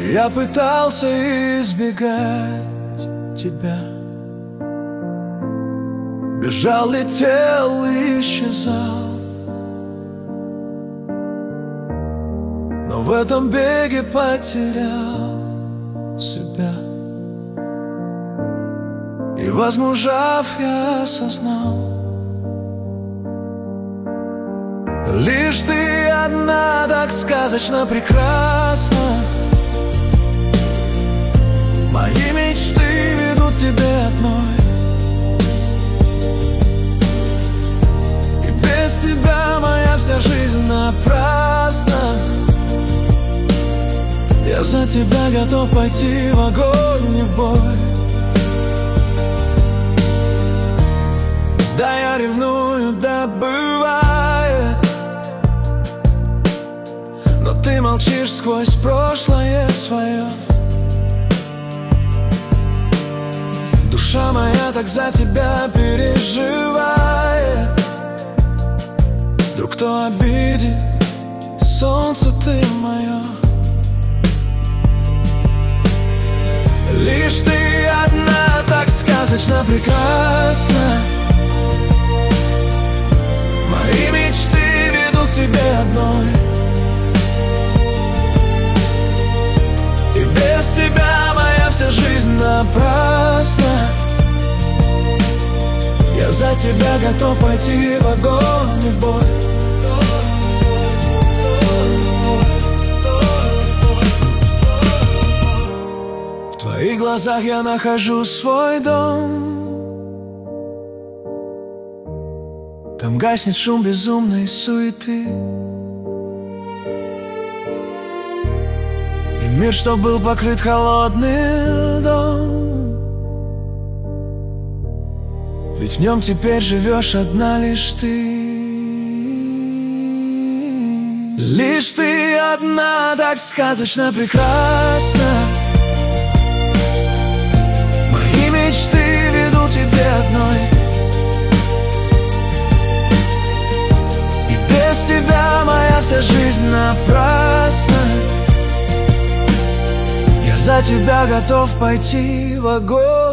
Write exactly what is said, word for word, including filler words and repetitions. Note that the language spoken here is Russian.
Я пытался избегать тебя, бежал, летел и исчезал, но в этом беге потерял себя. И возмужав, я осознал: лишь ты одна так сказочно прекрасна. Мои мечты ведут к тебе одной, и без тебя моя вся жизнь напрасна. Я за тебя готов пойти в огонь и в бой. Да, я ревную, да, бывает, но ты молчишь сквозь прошлое свое. Душа моя так за тебя переживает. Вдруг кто обидит, солнце ты мое. Лишь ты одна так сказочно прекрасна. Мои мечты ведут к тебе одной, и без тебя моя вся жизнь напрасна. Я за тебя готов пойти в огонь и в бой. В твоих глазах я нахожу свой дом. Там гаснет шум безумной суеты, и мир, что был покрыт холодным льдом, ведь в нем теперь живешь одна лишь ты. Лишь ты одна так сказочно прекрасна. Мои мечты ведут тебе одной, и без тебя моя вся жизнь напрасна. Я за тебя готов пойти в огонь